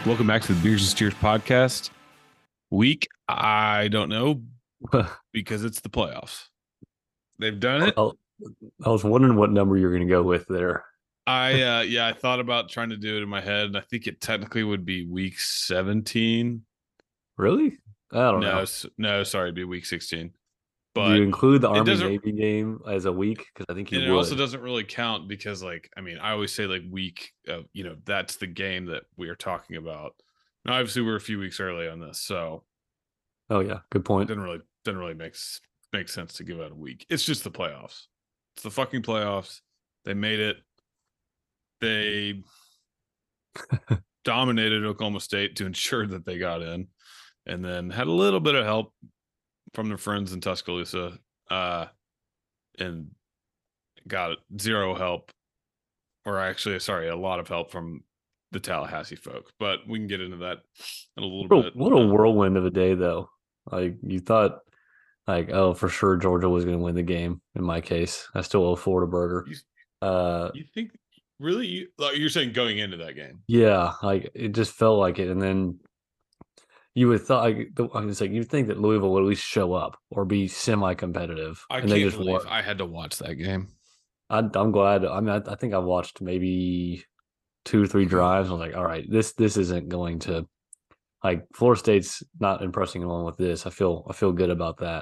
Welcome back to the Beers and Steers podcast. Week, I don't know, because it's the playoffs. They've done it. I was wondering what number you're going to go with there. I thought about trying to do it in my head, and I think it technically would be week 17. Really? I don't know. No, sorry, it'd be week 16. Do you But include the it Army doesn't, Navy game as a week? Because I think you and it also would. doesn't really count because, I always say week, that's the game that we are talking about. Now, obviously, we're a few weeks early on this, so Oh yeah, good point. didn't really make sense to give out a week. It's just the playoffs. It's the fucking playoffs. They made it. They dominated Oklahoma State to ensure that they got in, and then had a little bit of help from their friends in Tuscaloosa, and got zero help, or actually, sorry, a lot of help from the Tallahassee folk. But we can get into that in a little bit. What a whirlwind of a day, though. Like you thought, oh, for sure Georgia was going to win the game. In my case, I still owe Florida burger. You think really? You're saying going into that game? Yeah, like it just felt like it, and then you would thought I was like you'd think that Louisville would at least show up or be semi-competitive, I and they can't just believe weren't. I had to watch that game. I'm glad. I mean, I think I watched maybe 2 or 3 drives. I was like, all right, this isn't going to like Florida State's not impressing along with this. I feel good about that.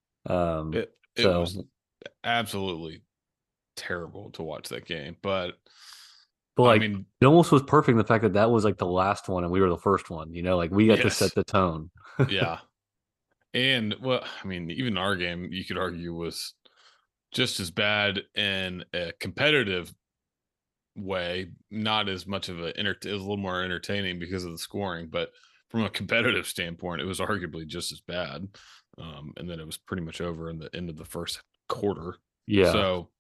It So, was absolutely terrible to watch that game, but but I like mean, it almost was perfect in the fact that that was like the last one and we were the first one. Like we got to set yes, the tone. yeah, and well, I mean, even our game you could argue was just as bad in a competitive way, not as much of it was a little more entertaining because of the scoring, but from a competitive standpoint, it was arguably just as bad. And then it was pretty much over in the end of the first quarter. Yeah. So,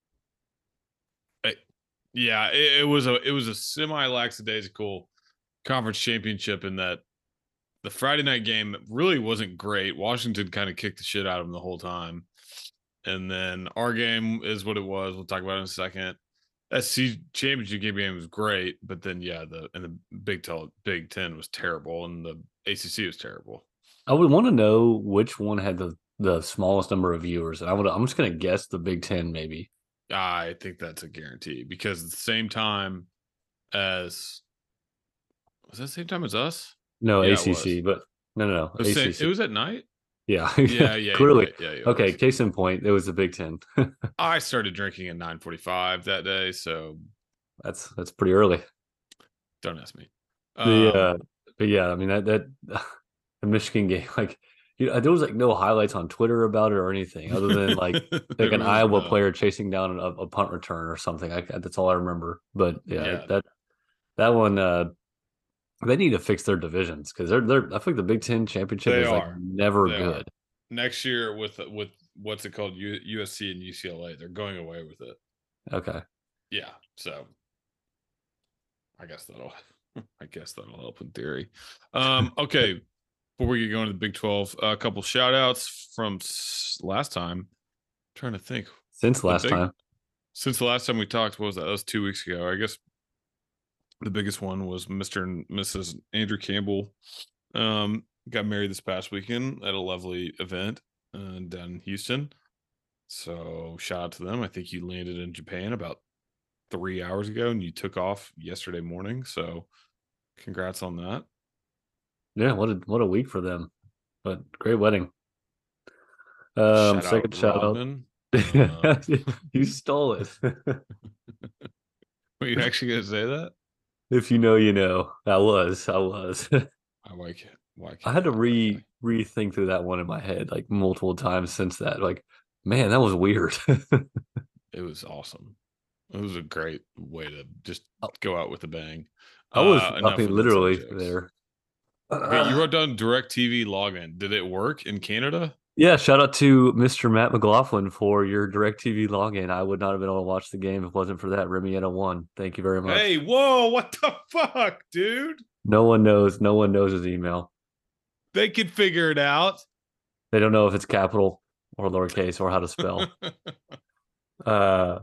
yeah, it was a semi lackadaisical conference championship in that the Friday night game really wasn't great. Washington kind of kicked the shit out of them the whole time. And then our game is what it was. We'll talk about it in a second. SC championship game was great, but then the Big Ten was terrible, and the ACC was terrible. I would want to know which one had the smallest number of viewers. And I'm just gonna guess the Big Ten maybe. I think that's a guarantee because at the same time as was that the same time as us? No, Yeah, it was. ACC, but no, It ACC. was at night. Yeah. Yeah, you're Clearly. right. Yeah, it Okay, was. case in point, it was the Big Ten. I started drinking at 9:45 that day, so That's pretty early. don't ask me. The Um, but yeah, I mean that the Michigan game, like there was like no highlights on Twitter about it or anything other than like there an was Iowa none. player chasing down a punt return or something. That's all I remember. But yeah, Yeah, that one they need to fix their divisions because I feel like the Big Ten championship they is like are. never They are. good. Next year with what's it called, USC and UCLA, they're going away with it. Okay. Yeah, so I guess that'll I guess that'll help in theory. Okay, before we get going to the Big 12, a couple shout outs from last time. I'm trying to think Since the last big time. since the last time we talked. What was that? That was 2 weeks ago. I guess the biggest one was Mr. and Mrs. Andrew Campbell. Got married this past weekend at a lovely event down in Houston. So shout out to them. I think you landed in Japan about 3 hours ago, and you took off yesterday morning. So congrats on that. Yeah, what a week for them. But great wedding. Shout out Second shout out. Rodman. Uh, You stole it. were you actually gonna say that? If you know, you know. I was. I like it. Why I can't had I to help that guy? rethink through that one in my head like multiple times since that. Like, man, that was weird. It was awesome. It was a great way to just go out with a bang. I was, I Enough mean, with inside literally jokes. there. Okay, you wrote down DirecTV login. Did it work in Canada? Yeah, shout out to Mr. Matt McLaughlin for your DirecTV login. I would not have been able to watch the game if it wasn't for that. Remietta won. Thank you very Hey, much. whoa, what the fuck, dude? No one knows. No one knows his email. They could figure it out. They don't know if it's capital or lowercase or how to spell. Uh,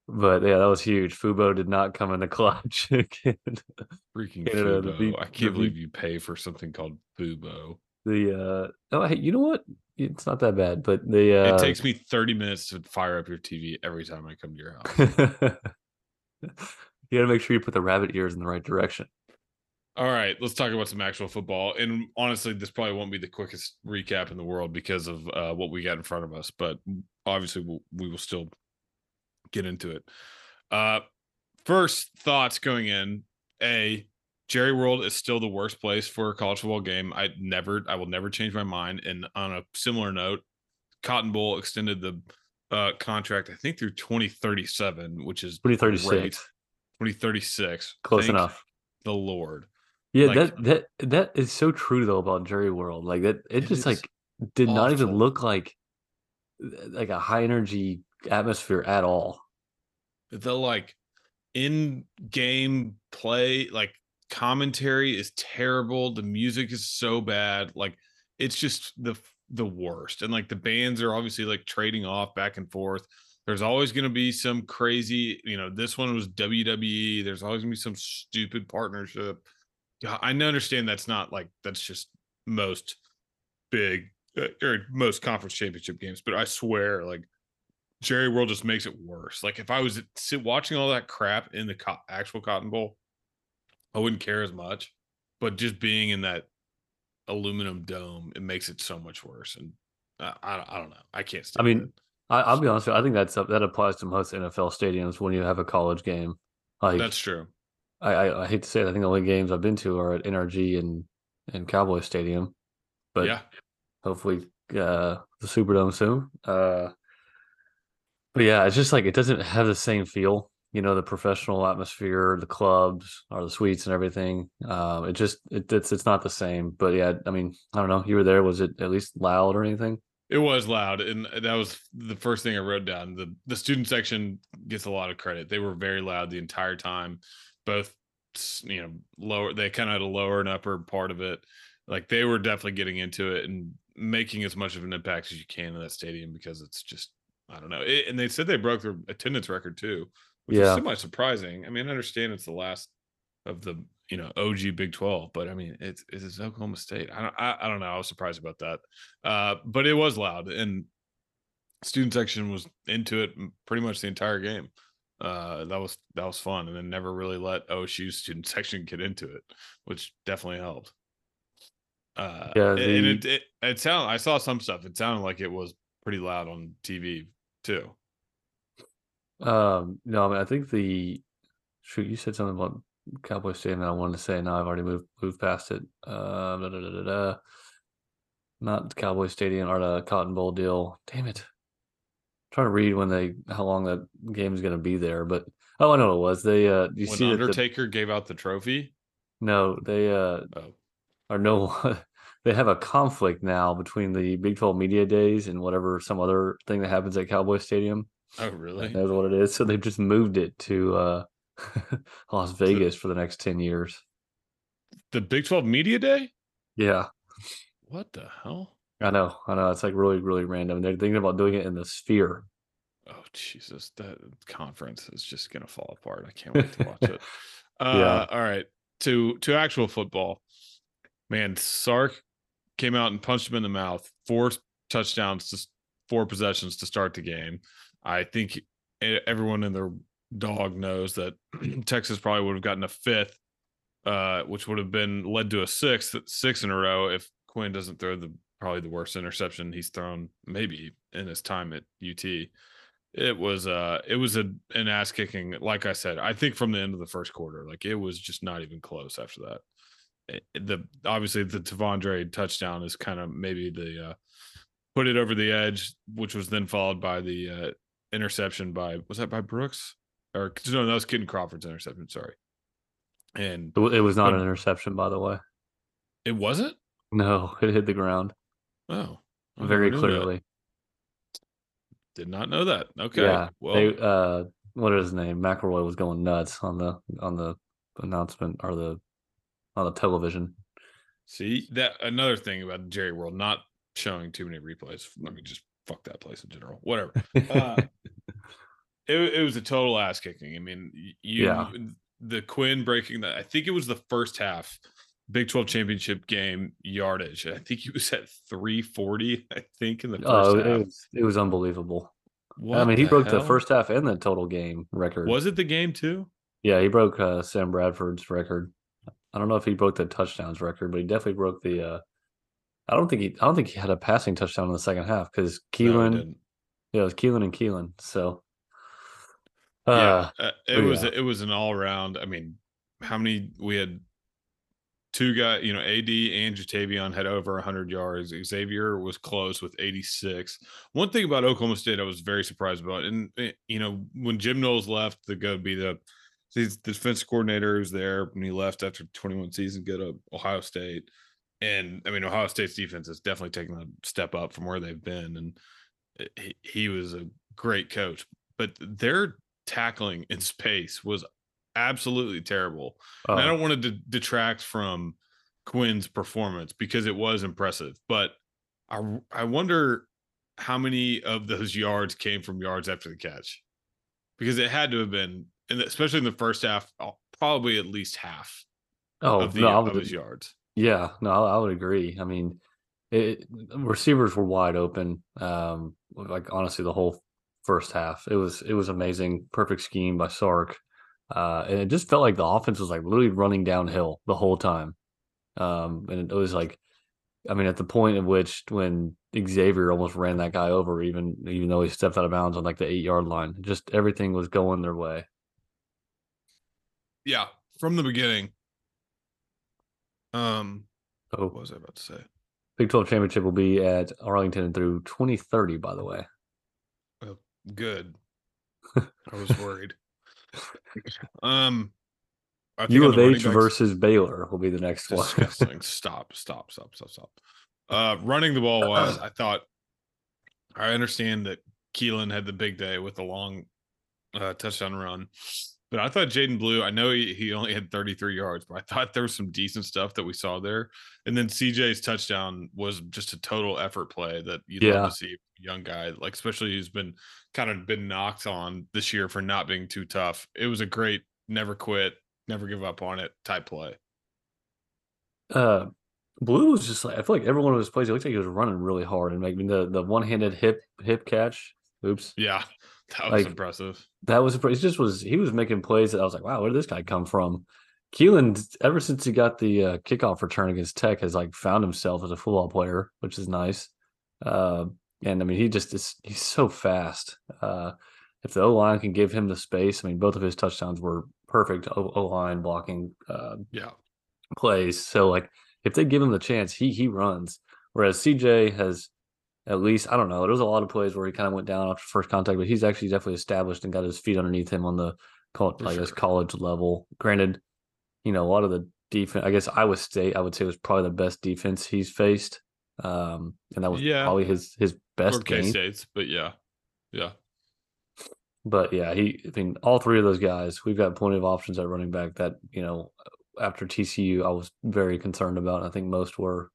But yeah, that was huge. Fubo did not come in the clutch. Freaking Canada to Fubo. beat I to can't believe beat you pay for something called Fubo. oh hey, you know what? It's not that bad, but the It takes me 30 minutes to fire up your TV every time I come to your house. you got to make sure you put the rabbit ears in the right direction. All right, let's talk about some actual football. And honestly, this probably won't be the quickest recap in the world because of what we got in front of us, but obviously we will still get into it. Uh, First thoughts going in: Jerry World is still the worst place for a college football game. I will never change my mind. And on a similar note, Cotton Bowl extended the contract, I think, through 2037, which is great. 2036. 2036. Close Thank enough. the Lord. Yeah, Like, that is so true though about Jerry World. Like that it it just is like did not even awful. look like a high energy atmosphere at all. The like in game play, like commentary is terrible. The music is so bad. Like, it's just the worst. And like the bands are obviously like trading off back and forth. There's always going to be some crazy, this one was WWE. There's always going to be some stupid partnership. Yeah, I understand that's not like that's just most big or most conference championship games, but I swear, like Jerry World just makes it worse. Like if I was watching all that crap in the actual Cotton Bowl, I wouldn't care as much. But just being in that aluminum dome, it makes it so much worse. And I don't know. I can't I stand it. mean, I'll be honest with you, I think that applies to most NFL stadiums when you have a college game. Like That's true. I hate to say it, I think the only games I've been to are at NRG and Cowboy Stadium, but Yeah, hopefully the Superdome soon. But yeah, it's just like it doesn't have the same feel, the professional atmosphere, the clubs or the suites and everything. It's not the same. But yeah, I mean, I don't know. You were there. Was it at least loud or anything? it was loud, and that was the first thing I wrote down. The student section gets a lot of credit. They were very loud the entire time. Both, lower. They kind of had a lower and upper part of it. Like they were definitely getting into it and making as much of an impact as you can in that stadium because it's just I don't know. And they said they broke their attendance record too, which was Yeah. semi surprising. I mean, I understand it's the last of the OG Big 12, but I mean it's Oklahoma State. I don't know. I was surprised about that, but it was loud and student section was into it pretty much the entire game. That was fun, and then never really let OSU student section get into it, which definitely helped. Yeah. And The it sounded. I saw some stuff. It sounded like it was pretty loud on TV too. no, I mean, I think the shoot, you said something about Cowboy Stadium that I wanted to say. Now I've already moved past it. Not Cowboy Stadium or the Cotton Bowl deal. Damn it. Trying to read how long that game is going to be there, but oh, I know what it was. You When see that Undertaker gave out the trophy. no, they Oh, are no, they have a conflict now between the Big 12 media days and whatever some other thing that happens at Cowboy Stadium. oh, That really? knows what it is. So they've just moved it to Las The Vegas for the next 10 years. the Big 12 Media Day. Yeah, What the hell? I know. I know. It's like really, really random. They're thinking about doing it in the Sphere. Oh Jesus, that conference is just gonna fall apart. I can't wait to watch it. Yeah. All right, to actual football. Man, Sark came out and punched him in the mouth. 4 touchdowns, just 4 possessions to start the game. I think everyone in their dog knows that Texas probably would have gotten a fifth, which would have been led to a six in a row if Quinn doesn't throw probably the worst interception he's thrown maybe in his time at UT. It was an ass kicking. Like I said, I think from the end of the first quarter, like it was just not even close after that. Obviously the Tavondre touchdown is kind of maybe the put it over the edge, which was then followed by the interception was that by Brooks or no, that was Kitten Crawford's interception. Sorry, and It was not but an interception, by the way. it wasn't. No, it hit the ground Oh, I never very knew that. clearly. Did not know that. Okay, Yeah. well, What is his name? McElroy was going nuts on the announcement or on the television. see that another thing about Jerry World not showing too many replays. Let me just fuck that place in general. Whatever. Uh, it was a total ass kicking. I mean, Yeah. the Quinn breaking that. I think it was the first half Big 12 championship game yardage. I think he was at 340. I think in the first Oh, half. it was unbelievable. I What mean, he the broke the hell? first half and the total game record. Was it the game too? Yeah, he broke Sam Bradford's record. I don't know if he broke the touchdowns record, but he definitely broke the. I don't think he had a passing touchdown in the second half because No, he Keelan. didn't. Yeah, it was Keelan and Keelan. So, Yeah, but yeah, it was an all around. I mean, how many we had two guys, AD and Jatavion had over 100 yards. Xavier was close with 86. One thing about Oklahoma State I was very surprised about, and when Jim Knowles left to go be the defense coordinator who's there when he left after 21 seasons, go to Ohio State. And I mean, Ohio State's defense has definitely taken a step up from where they've been. And he was a great coach, but their tackling in space was absolutely terrible. And I uh, don't want to detract from Quinn's performance because it was impressive, but I wonder how many of those yards came from yards after the catch because it had to have been, and especially in the first half, probably at least half oh of no, the of his yards. yeah, no, I would agree. I mean, receivers were wide open. Like honestly, the whole first half, it was amazing. Perfect scheme by Sark, and it just felt like the offense was like literally running downhill the whole time. And it was like, I mean, at the point in which when Xavier almost ran that guy over, even though he stepped out of bounds on like the 8 yard line, just everything was going their way. Yeah, from the beginning. So What was I about to say? Big 12 championship will be at Arlington through 2030, by the way. Oh, good. I was worried. Um, I think U on of the running H backs, versus Baylor will be the next one. disgusting. Stop. Running the ball wise, I thought I understand that Keelan had the big day with the long touchdown run, but I thought Jaden Blue. I know he only had 33 yards, but I thought there was some decent stuff that we saw there. And then CJ's touchdown was just a total effort play that you'd love to Yeah. see a young guy, like especially who's been kind of been knocked on this year for not being too tough. It was a great never quit, never give up on it type play. Uh, Blue was just like, I feel like every one of his plays, it looked like he was running really hard and making the one-handed hip catch. Oops. Yeah, that was Like impressive. that was he was making plays that I was like, wow, where did this guy come from? Keelan, ever since he got the kickoff return against Tech, has like found himself as a football player, which is nice. Uh, and I mean, he just is he's so fast. If the O line can give him the space, I mean, both of his touchdowns were perfect O line blocking Yeah. plays. So like, if they give him the chance, he runs. Whereas CJ has at least I don't know. There was a lot of plays where he kind of went down after first contact, but he's actually definitely established and got his feet underneath him on the For I guess sure. college level. Granted, a lot of the defense. I guess Iowa State, I would say, was probably the best defense he's faced, and that was Yeah, probably his or best K game. States, but yeah, yeah, But yeah, I mean, all three of those guys, we've got plenty of options at running back that after TCU, I was very concerned about. I think most were.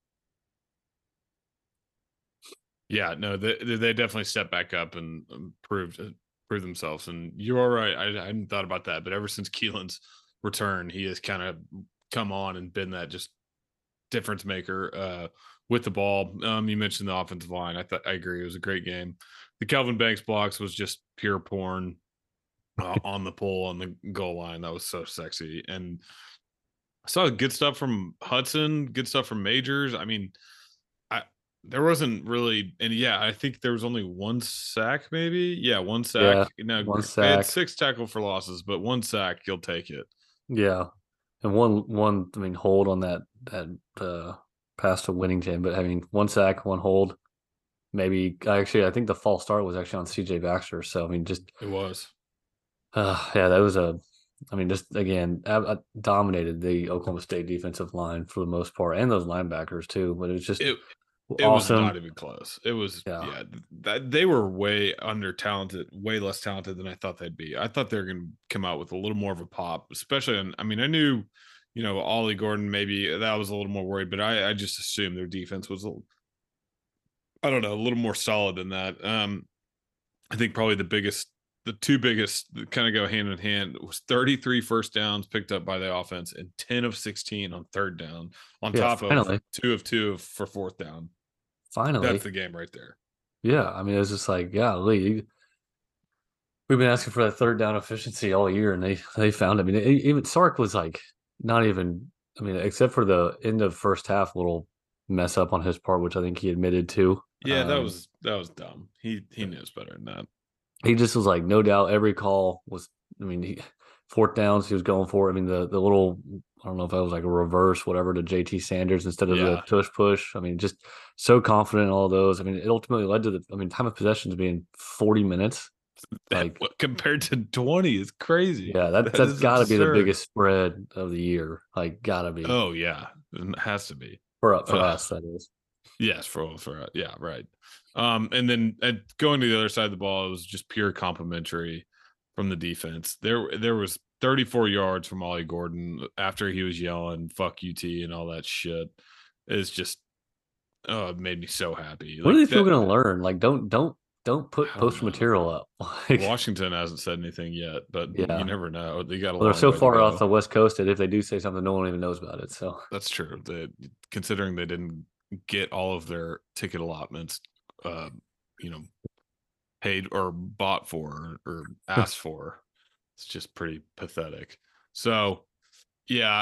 yeah. No, they definitely stepped back up and proved themselves. And you are right. I hadn't thought about that, but ever since Keelan's return, he has kind of come on and been that just difference maker with the ball. You mentioned the offensive line. I agree. It was a great game. The Kelvin Banks blocks was just pure porn on the pole on the goal line. That was so sexy. And I saw good stuff from Hudson, good stuff from Majors. I mean, I there wasn't really, and yeah, I think there was only one sack, maybe. Yeah, one Yeah, sack. Now one they had sack. 6 tackle for losses, but one sack, you'll take it. Yeah, and one. I mean, hold on that pass to Winnington, but I mean, one sack, one hold. Maybe actually, I think the false start was actually on CJ Baxter. So I mean, just It was. yeah, that was a. I mean, just again, dominated the Oklahoma State defensive line for the most part, and those linebackers too. But it was just It it was awesome. not even close. It was, Yeah, yeah, that they were way under talented, way less talented than I thought they'd be. I thought they were going to come out with a little more of a pop, especially on. I mean, I knew, Ollie Gordon maybe that was a little more worried, but I just assumed their defense was I don't know, a little more solid than that. I think probably the two biggest that kind of go hand in hand was 33 first downs picked up by the offense and 10 of 16 on third down, on Yeah, top of finally, 2 of 2 for fourth down. That's finally. the game right there. Yeah, I mean, it was just like, golly, we've been asking for that third down efficiency all year, and they found it. I mean, even Sark was like not even. I mean, except for the end of first half little mess up on his part, which I think he admitted to. Yeah, that was dumb. He knows better than that. He just was like, no doubt, every call was. I mean, fourth downs, he was going for it. I mean, the little, I don't know if that was like a reverse, whatever, to JT Sanders instead of the Yeah. tush push. I mean, just so confident in all those. I mean, it ultimately led to time of possessions being 40 minutes. Like, Compared to 20 is crazy. yeah, That that's is got to be the absurd. biggest spread of the year. Like, gotta be Oh yeah, it has to be. for Uh, us. That is. yes, for yeah, right. And then going to the other side of the ball, it was just pure complimentary from the defense. There was 34 yards from Ollie Gordon after he was yelling "fuck UT" and all that shit. It's just it made me so happy. When are Like they still that. going to learn? Like, don't put I don't poster know. material up. Like, Washington hasn't said anything yet, but you yeah. never know. They got a Well, they're long so way to far off go. the West Coast that if they do say something, no one even knows about it. So, That's true. Considering they didn't get all of their ticket allotments, uh, you know, paid or bought for or asked for, it's just pretty pathetic. So, yeah,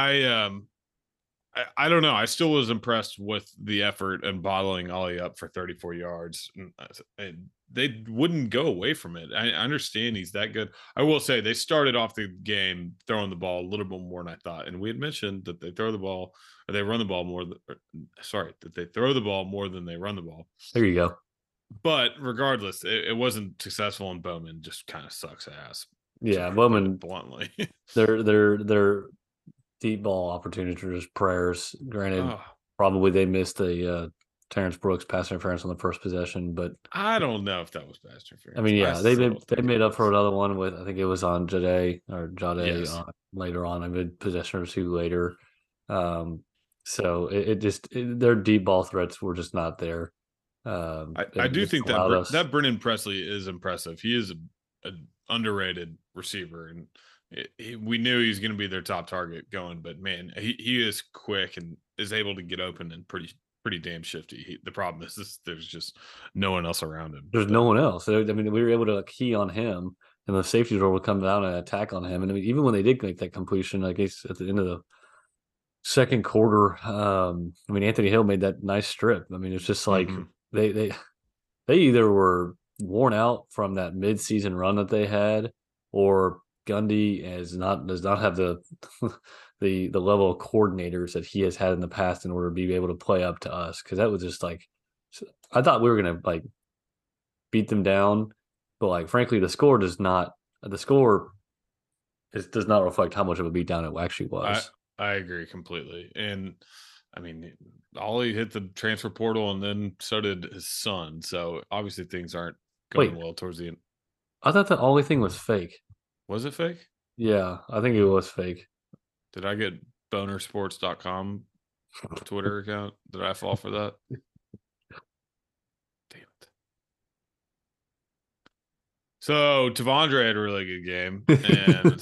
I don't know. I still was impressed with the effort and bottling Ollie up for 34 yards. And they wouldn't go away from it. I understand he's that good. I will say they started off the game throwing the ball a little bit more than I thought. And we had mentioned that they throw the ball or they run the ball more. Sorry, that they throw the ball more than they run the ball. there you go. But regardless, it wasn't successful, and Bowman just kind of sucks ass, to Yeah, put it Bowman, bluntly. their deep ball opportunities are just prayers. Granted, Oh, probably they missed the Terrence Brooks pass interference on the first possession, but I don't know if that was pass I interference. mean, I yeah, still don't they think it made up for was. another one with, I think it was on Jade Yes, later on, a good possession or two later. So their deep ball threats were just not there. I And it do just think allowed us. that Brennan Presley is impressive. He is a underrated receiver, and we knew he was going to be their top target going. But man, he is quick and is able to get open and pretty damn shifty. The problem is there's just no one else around him. There's no But one else. I mean, we were able to key on him, and the safety door would come down and attack on him. And I mean, even when they did make that completion, I guess at the end of the second quarter, I mean, Anthony Hill made that nice strip. I mean, it's just like mhm. they they they either were worn out from that midseason run that they had, or Gundy does not have the the level of coordinators that he has had in the past in order to be able to play up to us. Because that was just like, I thought we were gonna like beat them down, but like frankly, the score does not reflect how much of a beatdown it actually I was. I agree completely. And I mean, Ollie hit the transfer portal, and then so did his son. So obviously things aren't going Wait, well towards the end. I thought the only thing was fake. Was it fake? Yeah, I think it was fake. Did I get bonersports.com Twitter account? Did I fall for that? Damn it. So Tavondre had a really good game, and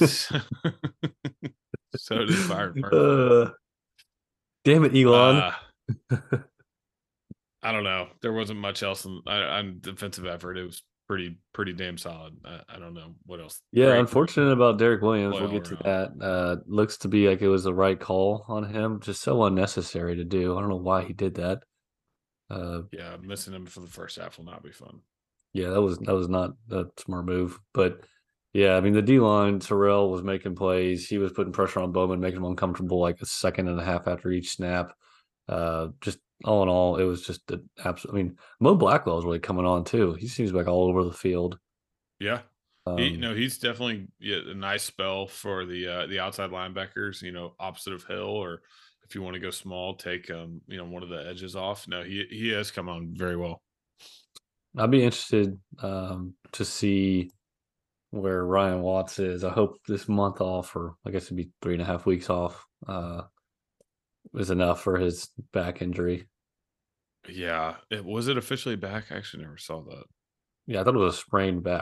so did Byron Murphy. uh, damn it, Elon. Uh, I don't know. There wasn't much else on defensive effort. It was pretty damn solid. I don't know what else. Yeah, Great unfortunate about Derek Williams. play We'll all get to around. that. Looks to be like it was the right call on him. Just so unnecessary to do. I don't know why he did that. Yeah, missing him for the first half will not be fun. Yeah, that was not a smart move. But yeah, I mean the D line, Terrell was making plays. He was putting pressure on Bowman, making him uncomfortable like a second and a half after each snap. Just all in all, it was just an absolute. I mean, Mo Blackwell is really coming on too. He seems like all over the field. Yeah. Um, He's definitely, yeah, a nice spell for the outside linebackers, opposite of Hill, or if you want to go small, take one of the edges off. No, he has come on very well. I'd be interested to see where Ryan Watts is. I hope this month off, or I guess it'd be 3.5 weeks off, is enough for his back injury. Yeah. Was it officially back? I actually never saw that. Yeah, I thought it was a sprained back.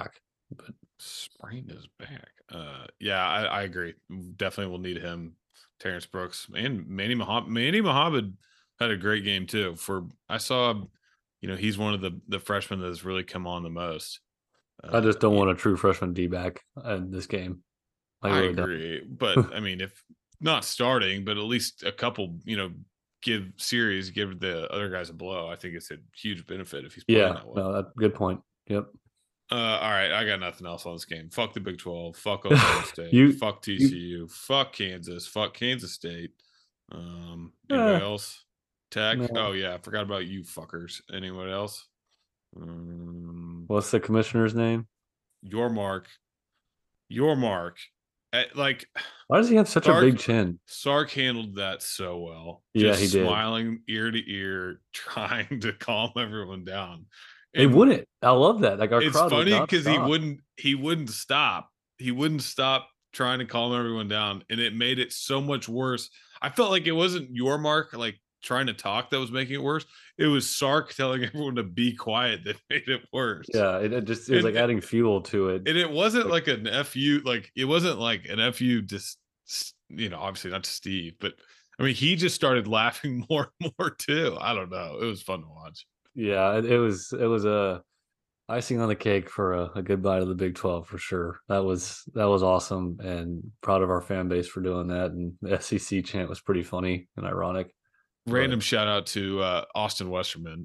Sprained his back. Yeah, I agree. Definitely will need him. Terrence Brooks and Manny Muhammad. Manny Muhammad had a great game too. I saw, he's one of the freshmen that has really come on the most. I just don't Yeah, want a true freshman D back in this game. I I really don't. agree, but I mean, if not starting, but at least a couple, give the other guys a blow. I think it's a huge benefit if he's playing Yeah, that well. no, that's good point. Yep. All right, I got nothing else on this game. Fuck the Big 12. Fuck Oklahoma State. you Fuck you TCU. Fuck Kansas. Fuck Kansas State. Anybody uh, else? Tech. Oh no. yeah, I forgot about you fuckers. Anyone else? What's the commissioner's name? Your mark. Your mark. Like Why does he have such a Sark. big chin? Sark handled that so well. Yeah, he Just did. smiling ear to ear, trying to calm everyone down. They And wouldn't. I love that. Like our it's crowd would funny not because he stop. wouldn't stop. He wouldn't stop trying to calm everyone down, and it made it so much worse. I felt like it wasn't your mark like trying to talk that was making it worse. It was Sark telling everyone to be quiet that made it worse. Yeah, it was And like adding fuel to it. and it wasn't Like, like an fu, like it wasn't like an fu. Just obviously not to Steve, but I mean he just started laughing more and more too. I don't know. It was fun to watch. yeah, it was a icing on the cake for a good bite of the Big 12 for sure. That was awesome, and proud of our fan base for doing that. And the SEC chant was pretty funny and ironic. But Random shout out to Austin Westerman.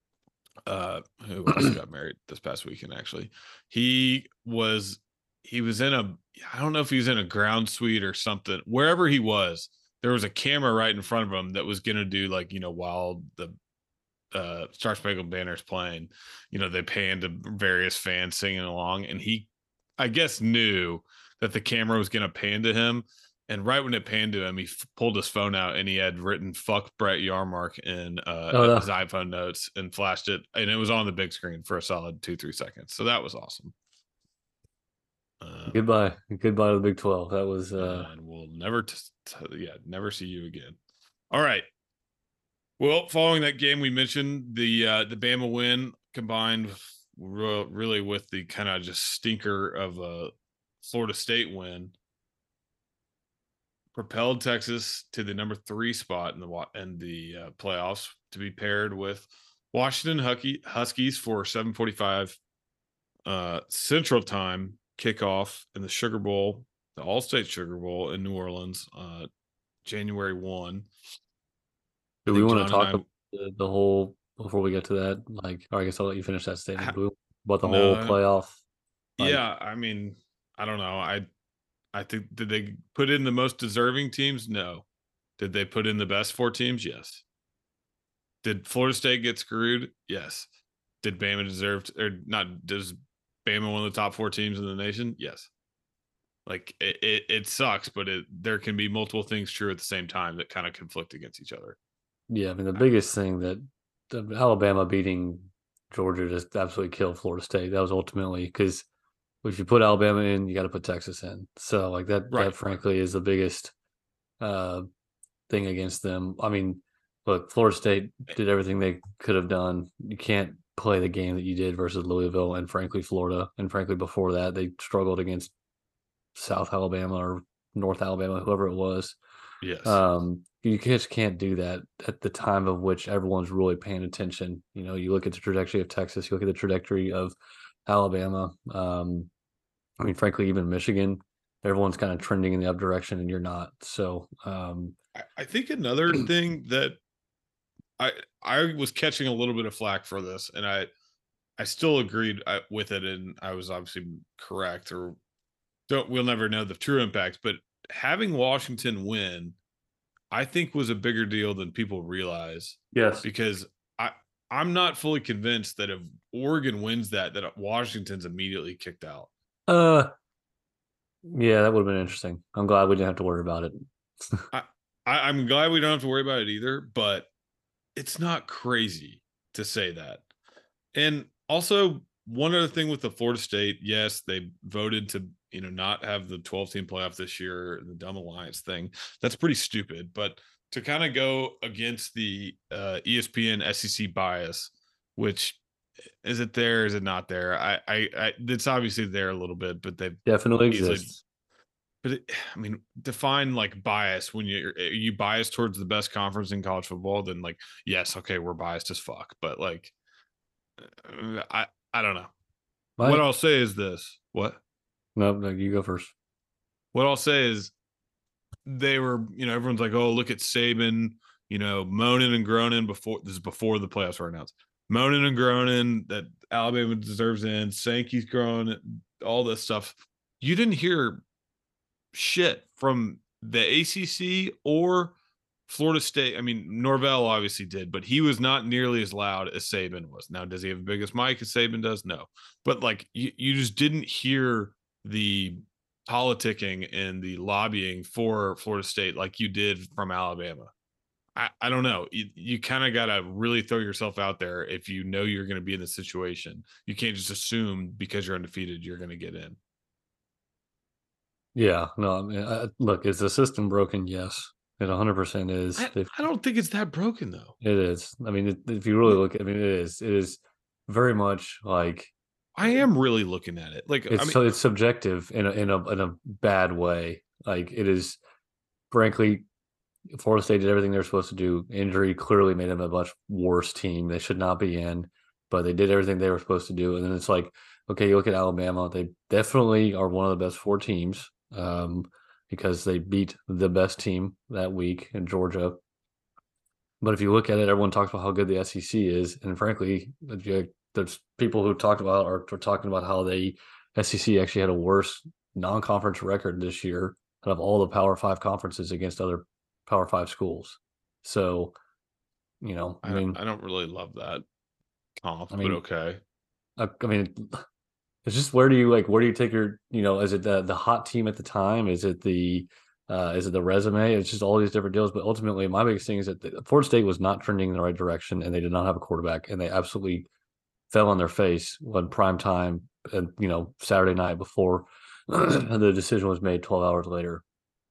Who else got married this past weekend? Actually, he was he was in a I don't know if he was in a ground suite or something. Wherever he was, there was a camera right in front of him that was gonna do like while the Star Spangled Banner's playing, they panned to various fans singing along, and he, I guess, knew that the camera was gonna pan to him. And right when it panned to him, he pulled his phone out and he had written "fuck Brett Yarmark" in oh no, his iPhone notes and flashed it, and it was on the big screen for a solid 2-3 seconds. So that was awesome. Um, goodbye to the Big 12. That was and we'll never, never see you again. All right. Well, following that game, we mentioned the Bama win combined really with the kind of just stinker of a Florida State win propelled Texas to the number 3 spot in the playoffs to be paired with Washington Huskies for 7:45 Central Time kickoff in the Sugar Bowl, the All-State Sugar Bowl in New Orleans, January 1. I do we think want John to and talk I about the whole before we get to that? Like, or I guess I'll let you finish that statement. ha- Do we, about the whole no, playoff? Like, yeah, I mean, I don't know. I think did they put in the most deserving teams? No. Did they put in the best 4 teams? Yes. Did Florida State get screwed? Yes. Did Bama deserve or not? Does Bama one of the top 4 teams in the nation? Yes. Like it sucks, but there can be multiple things true at the same time that kind of conflict against each other. yeah, I mean the biggest thing that the Alabama beating Georgia just absolutely killed Florida State. That was ultimately because if you put Alabama in, you got to put Texas in. So like that Right. frankly is the biggest uh, thing against them. I mean, look, Florida State did everything they could have done. You can't play the game that you did versus Louisville and frankly Florida. And frankly before that, they struggled against South Alabama or North Alabama, whoever it was. Yes. You just can't do that at the time of which everyone's really paying attention. You look at the trajectory of Texas, you look at the trajectory of Alabama. I mean, frankly, even Michigan, everyone's kind of trending in the up direction, and you're not. So, I think another thing that I was catching a little bit of flack for this, and I still agreed with it, and I was obviously correct. Or we'll never know the true impact, but having Washington win, I think was a bigger deal than people realize yes, because I I'm not fully convinced that if Oregon wins that Washington's immediately kicked out. uh, yeah, that would have been interesting. I'm glad we didn't have to worry about it. I, I'm glad we don't have to worry about it either, but it's not crazy to say that. And also, one other thing with the Florida State, yes, they voted to not have the 12-team playoff this year, the dumb alliance thing. That's pretty stupid. But to kind of go against the ESPN SEC bias, which Is it there? Is it not there? It's obviously there a little bit, but they've Definitely easily. exists. But I mean, define like bias when you bias towards the best conference in college football. Then like, yes, okay, we're biased as fuck. But like, I don't know. What My I'll say is this. no, no, you go first. What I'll say is they were, everyone's like, oh, look at Saban, moaning and groaning before this is before the playoffs were announced. Moaning and groaning that Alabama deserves in, Sankey's growing, all this stuff. You didn't hear shit from the ACC or Florida State. I mean, Norvell obviously did, but he was not nearly as loud as Saban was. Now, does he have the biggest mic as Saban does? No. But like you just didn't hear the politicking and the lobbying for Florida State like you did from Alabama. I don't know. You kind of got to really throw yourself out there if you know you're going to be in the situation. You can't just assume because you're undefeated you're going to get in. Yeah, no, I mean, look, is the system broken? Yes, it 100% is. I don't think it's that broken though. It is. I mean, if you really look, I mean, it is. It is very much like I am really looking at it. Like, I mean, it's subjective in a bad way. Like it is, frankly, Florida State did everything they're supposed to do. Injury clearly made them a much worse team. They should not be in, but they did everything they were supposed to do. And then it's like, okay, you look at Alabama; they definitely are one of the best four teams because they beat the best team that week in Georgia. But if you look at it, everyone talks about how good the SEC is, and frankly, there's people who talked about are talking about how the SEC actually had a worse non-conference record this year out of all the Power Five conferences against other Power Five schools. So, I mean, I don't really love that comp, I but mean, okay. I mean, it's just where do you take your, is it the hot team at the time? Is it the resume? It's just all these different deals. But ultimately, my biggest thing is that Florida State was not trending in the right direction, and they did not have a quarterback, and they absolutely fell on their face when prime time and Saturday night before the decision was made 12 hours later.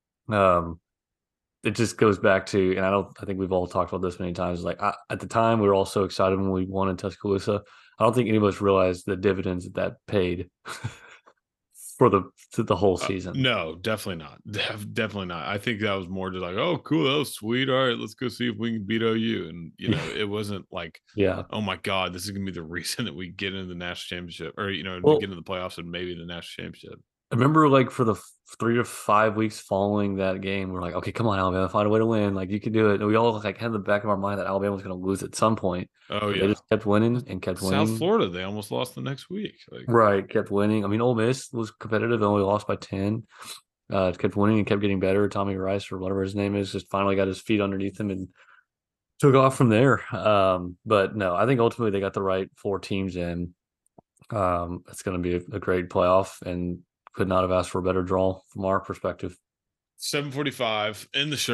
It just goes back to, and I think we've all talked about this many times. Like at the time, we were all so excited when we won in Tuscaloosa. I don't think any of us realized the dividends that paid for the whole season. No, definitely not. Definitely not. I think that was more just like, oh, cool, that was sweet. All right, let's go see if we can beat OU. And it wasn't like, Yeah. oh my God, this is gonna be the reason that we get into the national championship, or to Well, get into the playoffs and maybe the national championship. I remember like for the 3 to 5 weeks following that game, we're like, okay, come on, Alabama, find a way to win. Like you can do it. And we all like had in the back of our mind that Alabama was going to lose at some point, Oh but they yeah, just kept winning and kept South winning. Florida, they almost lost the next week. Like, Right, kept winning. I mean, Ole Miss was competitive, and only lost by 10. Kept winning and kept getting better. Tommy Rice or whatever his name is just finally got his feet underneath him and took off from there. But no, I think ultimately they got the right four teams in. It's going to be a great playoff, and could not have asked for a better draw from our perspective. 7:45 in the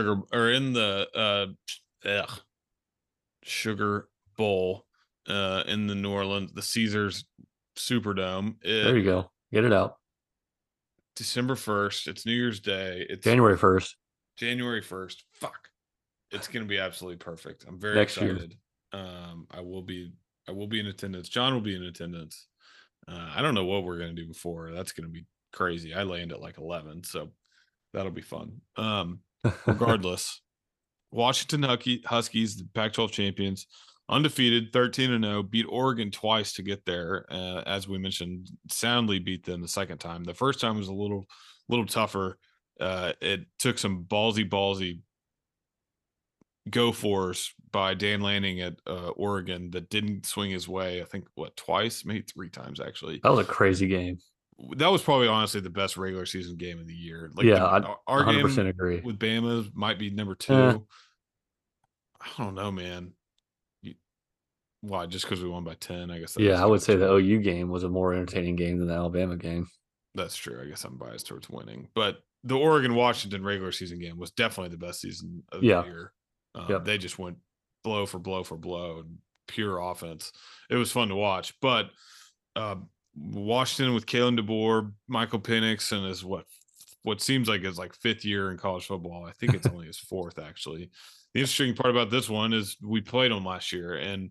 Sugar Bowl in the New Orleans, the Caesars Superdome. There you go. Get it out. December 1st. It's New Year's Day. It's January 1st. January 1st. Fuck. It's gonna be absolutely perfect. I'm very Next year. excited. I will be in attendance. John will be in attendance. I don't know what we're gonna do before. That's gonna be crazy. I land at like 11, so that'll be fun. Regardless, Washington Huskies, the Pac-12 champions, undefeated, 13-0, beat Oregon twice to get there. As we mentioned, soundly beat them the second time. The first time was a little tougher. It took some ballsy go fors by Dan Lanning at Oregon that didn't swing his way. I think twice, maybe three times actually. That was a crazy game. That was probably honestly the best regular season game of the year. Like Yeah, our 100% game agree. with Bama might be number 2. I don't know, man. Why? Just because we won by 10? I guess. Yeah, I would say the OU game was a more entertaining game than the Alabama game. That's true. I guess I'm biased towards winning, but the Oregon Washington regular season game was definitely the best season of the year. They just went blow for blow for blow, pure offense. It was fun to watch, but Washington with Kalen DeBoer, Michael Penix, and his what seems like his like 5th year in college football. I think it's only his 4th actually. The interesting part about this one is we played them last year, and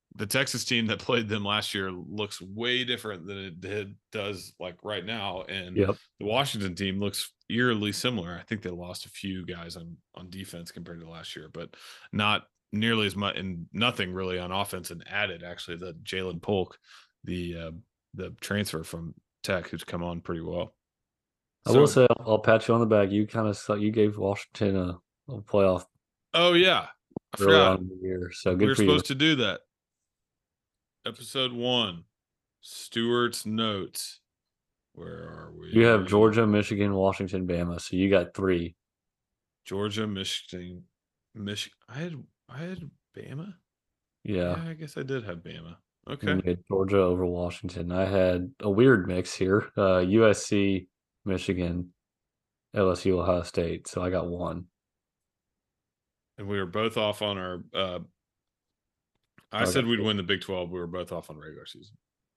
the Texas team that played them last year looks way different than it does like right now, and Yep. the Washington team looks eerily similar. I think they lost a few guys on defense compared to last year, but not nearly as much, and nothing really on offense. And added actually the Jalen Polk, the transfer from Tech, who's come on pretty well. I will So, say I'll pat you on the back. You kind of you gave Washington a playoff oh yeah, I early on forgot in the year, so we good were for you. supposed to do that. Episode 1, Stewart's notes. Where are You have we? Georgia, Michigan, Washington, Bama, so you got three. Georgia, Michigan, Michigan. I had Bama. Yeah, Yeah, I guess I did have Bama. and then Okay. you had Georgia over Washington. I had a weird mix here: USC, Michigan, LSU, Ohio State. So I got one. And we were both off on our I I said got we'd two. win the Big 12. We were both off on regular season.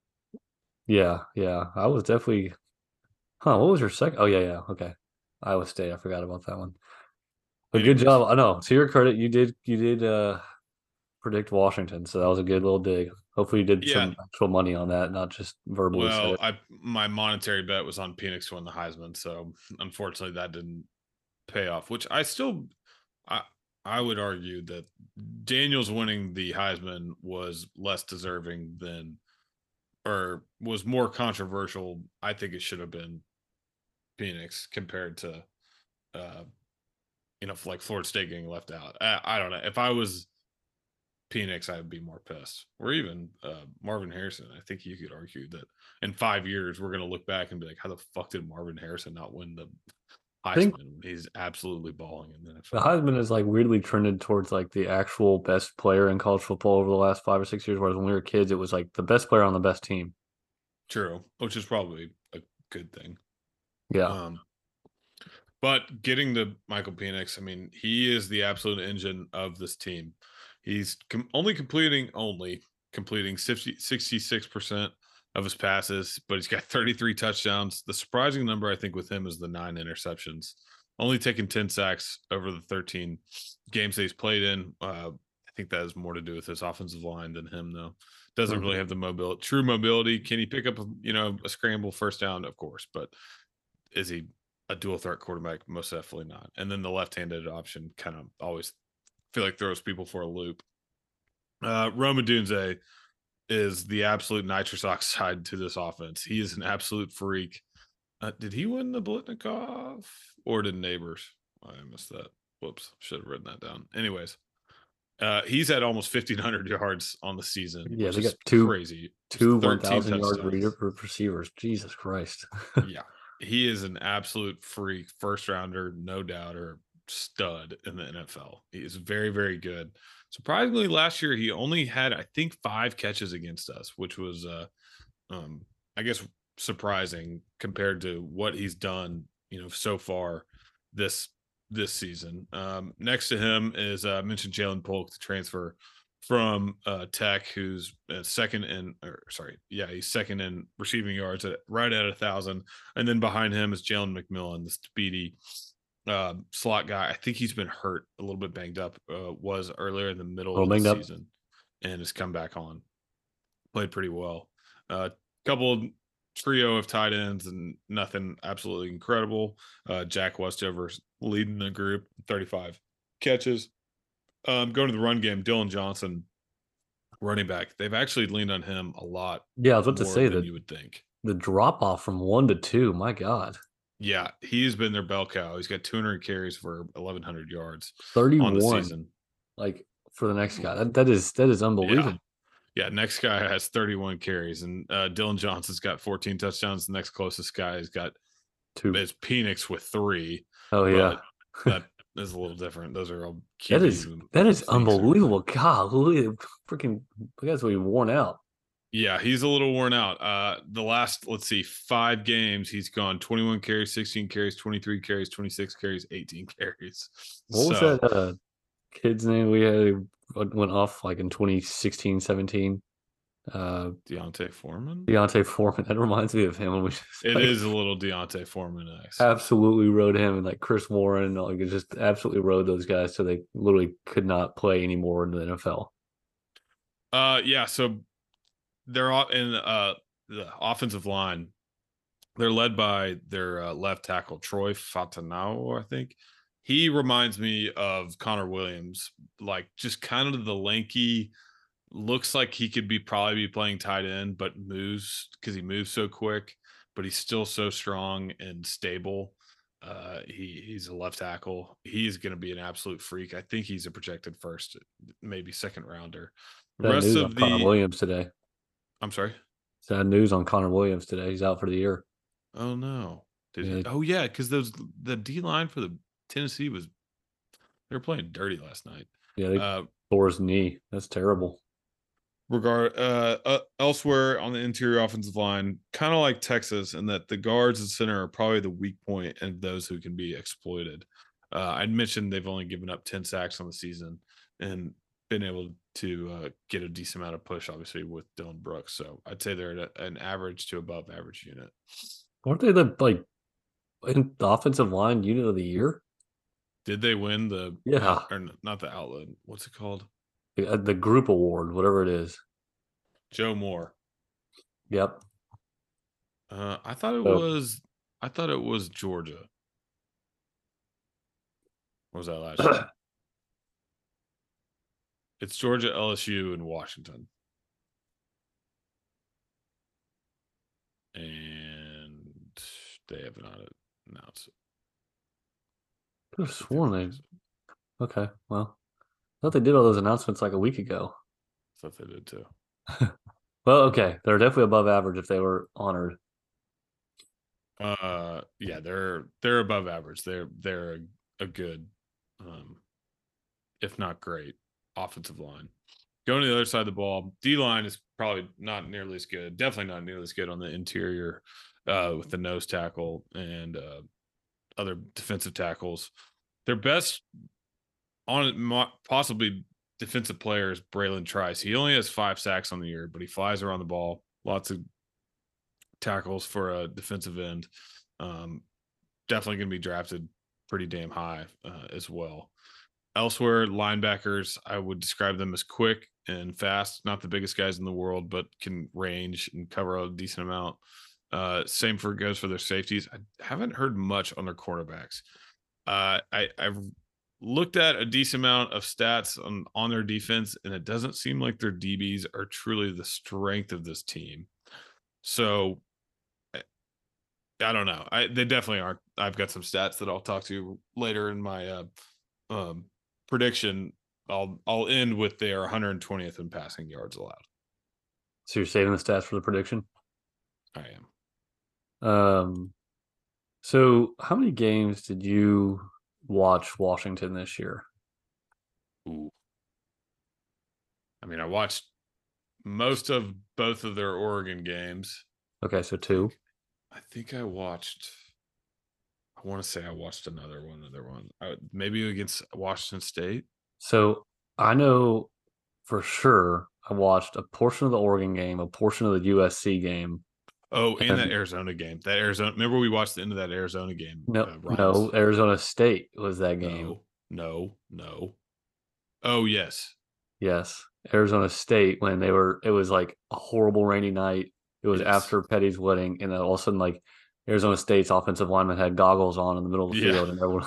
Yeah, yeah. I was definitely. Huh? What was your second? Oh yeah, yeah. Okay, Iowa State. I forgot about that one. But good Anyways, job. I know. To your credit, you did predict Washington, so that was a good little dig. Hopefully, you did yeah. some actual money on that, not just verbally said Well, it. I my monetary bet was on Penix to win the Heisman, so unfortunately that didn't pay off. Which I I would argue that Daniels winning the Heisman was less deserving than, or was more controversial. I think it should have been Phoenix compared to, uh, like Florida State getting left out. I don't know. If I was Phoenix, I would be more pissed. Or even Marvin Harrison. I think you could argue that in 5 years, we're going to look back and be like, how the fuck did Marvin Harrison not win the I think Heisman? He's absolutely balling in the the NFL. Heisman is like weirdly trended towards like the actual best player in college football over the last 5 or 6 years. Whereas when we were kids, it was like the best player on the best team. True, which is probably a good thing. Yeah. Um, But getting to Michael Penix, I mean, he is the absolute engine of this team. He's only completing 66% of his passes, but he's got 33 touchdowns. The surprising number, I think, with him is the 9 interceptions. Only taking 10 sacks over the 13 games that he's played in. I think that has more to do with his offensive line than him, though. Doesn't really Mhm. have the true mobility. Can he pick up, a scramble first down? Of course, but is he a dual threat quarterback? Most definitely not. And then the left-handed option kind of always feel like throws people for a loop. Roma Dunze is the absolute nitrous oxide to this offense. He is an absolute freak. Did he win the Blitnikoff or did Neighbors? I missed that. Whoops, should have written that down. Anyways, he's had almost 1,500 yards on the season, Yeah, which they got is two crazy. two 13 1,000 yard touchdowns. receivers. Jesus Christ. Yeah, he is an absolute freak, first rounder, no doubt, or stud in the NFL. He is very, very good. Surprisingly, last year he only had, I think, 5 catches against us, which was, I guess, surprising compared to what he's done, so far this this season. Next to him is I mentioned Jalen Polk, the transfer from Tech, who's second in, or sorry, yeah, he's second in receiving yards at right at 1,000, and then behind him is Jalen McMillan, the speedy slot guy. I think he's been hurt, a little bit banged up. Was earlier in the middle Little of the banged up. season, and has come back on, played pretty well. Couple of trio of tight ends and nothing absolutely incredible. Jack Westover leading the group, 35 catches. Going to the run game, Dylan Johnson, running back. They've actually leaned on him a lot Yeah, I was about to more say than that you would think. the drop off from 1 to 2. My God, Yeah, he's been their bell cow. He's got 200 carries for 1,100 yards on the 31. season. Like for the next guy, that is Yeah. unbelievable. Yeah, next guy has 31 carries, and Dylan Johnson's got 14 touchdowns. The next closest guy has got Two. is Penix with 3, Oh yeah. but that is a little different. Those are all That QB is that is sneakers. unbelievable. Golly, freaking the guy's really worn out. Yeah, he's a little worn out. The last, let's see, 5 games, he's gone 21 carries, 16 carries, 23 carries, 26 carries, 18 carries. What was So that kid's name we had went off like in 2016, 17? Deontay Foreman. Deontay Foreman. That reminds me of him when we just It like is a little Deontay Foreman X. absolutely rode him and like Chris Warren, like it just absolutely rode those guys so they literally could not play anymore in the NFL. Yeah. So they're all in the offensive line. They're led by their left tackle Troy Fatanao, I think. He reminds me of Connor Williams, like just kind of the lanky. Looks like he could probably be playing tight end, but moves because he moves so quick. But he's still so strong and stable. He's a left tackle. He's going to be an absolute freak. I think he's a projected first, maybe second rounder. The Sad rest news on of Connor the, Williams today. I'm sorry. Sad news on Connor Williams today. He's out for the year. Oh no. Did he? Yeah, Oh yeah, because the D line for the Tennessee was they were playing dirty last night. yeah, they Uh, tore his knee. That's terrible. Elsewhere on the interior offensive line, kind of like Texas, in that the guards and center are probably the weak point and those who can be exploited. I'd mentioned they've only given up 10 sacks on the season and been able to get a decent amount of push, obviously, with Dylan Brooks. So I'd say they're at an average to above average unit. Weren't they the in the offensive line unit of the year? Did they win the Yeah, out or not the outlet? What's it called? the group award, whatever it is. Joe Moore. Yep. I thought it So was. I thought it was Georgia. What was that last year? It's Georgia, LSU, and Washington, and they have not announced it. could I have think they sworn were they. last. Okay, well, I thought they did all those announcements like a week ago. Thought they did too. Well, okay, they're definitely above average if they were honored. Yeah, they're above average. They're a good, um, if not great, offensive line. Going to the other side of the ball, D line is probably not nearly as good. Definitely not nearly as good on the interior, with the nose tackle and other defensive tackles. Their best possibly defensive player is Braylon Trice. He only has 5 sacks on the year, but he flies around the ball. Lots of tackles for a defensive end. Um, Definitely going to be drafted pretty damn high as well. Elsewhere, linebackers, I would describe them as quick and fast. Not the biggest guys in the world, but can range and cover a decent amount. Same goes for their safeties. I haven't heard much on their cornerbacks. I've looked at a decent amount of stats on their defense, and it doesn't seem like their DBs are truly the strength of this team. So I don't know. They definitely aren't. I've got some stats that I'll talk to later in my um, prediction. I'll end with their 120th in passing yards allowed. So you're saving the stats for the prediction. I am. Um, so how many games did you watch Washington this year? Ooh. I mean, I watched most of both of their Oregon games. Okay, so I two. think. I think I watched. I want to say I watched another one. Maybe against Washington State. So I know for sure I watched a portion of the Oregon game, a portion of the USC game, Oh, in that and Arizona game. That Arizona. Remember we watched the end of that Arizona game. no, Ryan's. Arizona State was that game. No, no, no. Oh yes, Yes, Arizona State when it was like a horrible rainy night. It was yes, after Petty's wedding, and then all of a sudden, like Arizona State's offensive lineman had goggles on in the middle of the yeah. field, and everyone.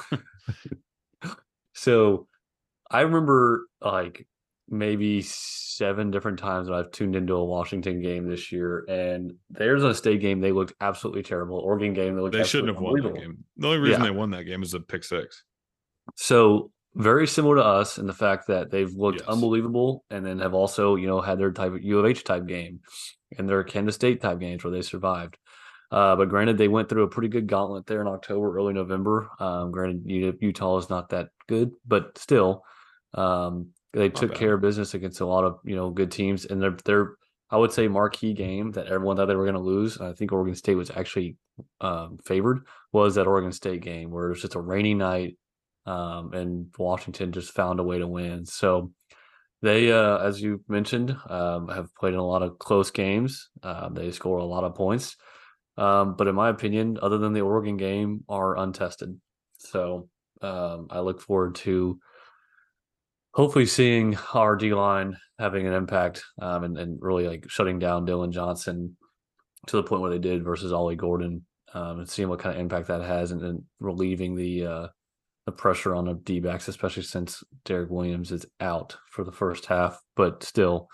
So I remember like maybe 7 different times that I've tuned into a Washington game this year, and the Arizona State game they looked absolutely terrible. Oregon game they looked They shouldn't absolutely have won that unbelievable. game. The only reason Yeah, they won that game is a pick six. so very similar to us in the fact that they've looked Yes, unbelievable, and then have also had their type of U of H type game, and their Kansas State type games where they survived. But granted, they went through a pretty good gauntlet there in October, early November. Granted, Utah is not that good, but still, they not took care bad. of business against a lot of good teams. And their I would say marquee game that everyone thought they were going to lose. I think Oregon State was actually favored. Was that Oregon State game where it was just a rainy night, and Washington just found a way to win. So they, as you mentioned, have played in a lot of close games. They score a lot of points. But in my opinion, other than the Oregon game, are untested. So I look forward to hopefully seeing our D line having an impact, and really like shutting down Dylan Johnson to the point where they did versus Ollie Gordon, and seeing what kind of impact that has, and relieving the pressure on the D backs, especially since Derek Williams is out for the first half. But still,